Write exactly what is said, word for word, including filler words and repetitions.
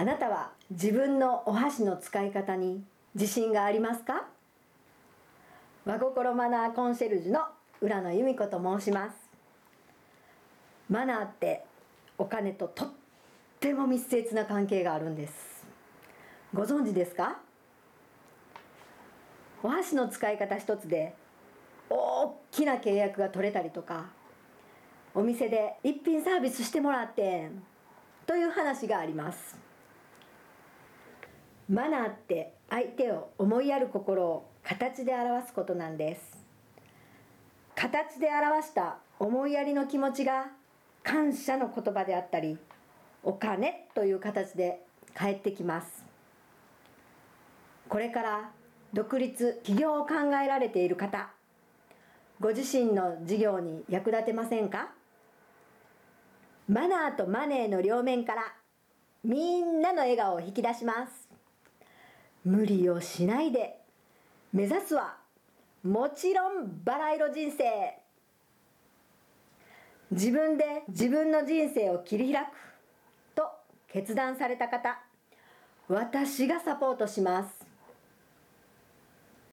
あなたは自分のお箸の使い方に自信がありますか？和心マナーコンシェルジュの浦野由美子と申します。マナーってお金ととっても密接な関係があるんです。ご存知ですか？お箸の使い方一つで大きな契約が取れたりとか、お店で一品サービスしてもらってんという話があります。マナーって相手を思いやる心を形で表すことなんです。形で表した思いやりの気持ちが感謝の言葉であったり、お金という形で返ってきます。これから独立起業を考えられている方、ご自身の事業に役立てませんか？マナーとマネーの両面からみんなの笑顔を引き出します。無理をしないで、目指すはもちろんバラ色人生。自分で自分の人生を切り開くと決断された方、私がサポートします。